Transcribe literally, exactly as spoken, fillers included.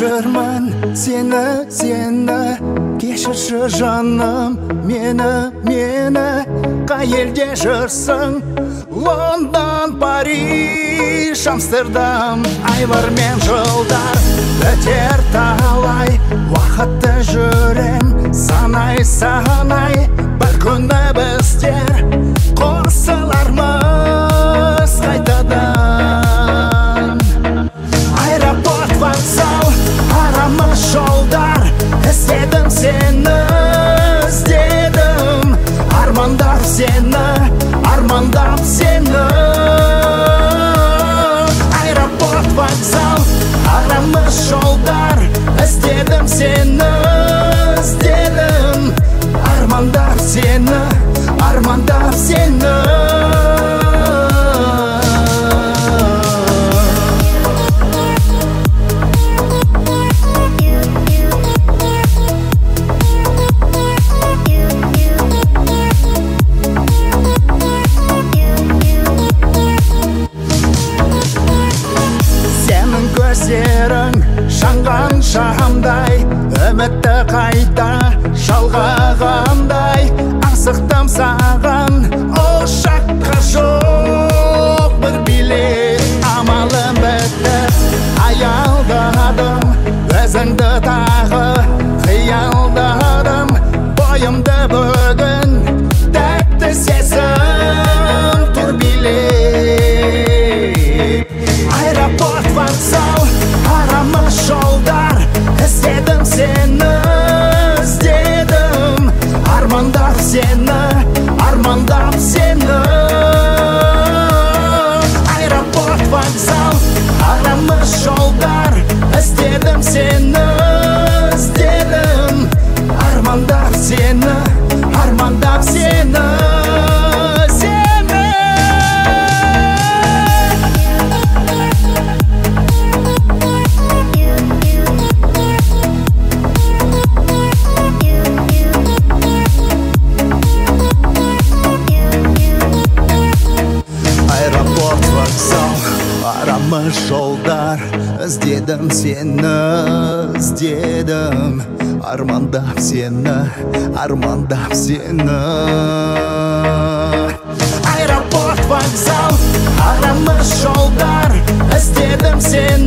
жүрмін сені, сені кешірші жаным мені, мені қай елде жүрсің? Лондон, Париж, Амстердам. Айлар мен жылдар өтер талай, уақытты жүрем санай, санай. Бір күні біздер қосылармыз қайтадан. Аэропорт, вокзал, арамыз жолдар, іздедім сені, іздедім. Армандап сені, армандап сені. Аэропорт, вокзал, арамыз жолдар, іздедім сені, іздедім. Армандап сені, армандап сені. Көздерің жанған шамдай, үмітті қайта жалғағандай. Асықтым саған, ол жаққа жоқ бір билет. Амалым бітті, аялдадым, өзіңді тағы қиялдадым. Бойымды бүгін тәтті сезім тұр билет. Аэропорт, вокзал, арамыз жолдар, іздедім сені, іздедім. Армандап сені, армандап сені. Аэропорт, вокзал, арамыз жолдар, іздедім сені, іздедім. Армандап сені, армандап сені. Арамыз жолдар, іздедім сені, іздедім. Армандап сені, армандап сені. Аэропорт, вокзал, арамыз жолдар, іздедім сені.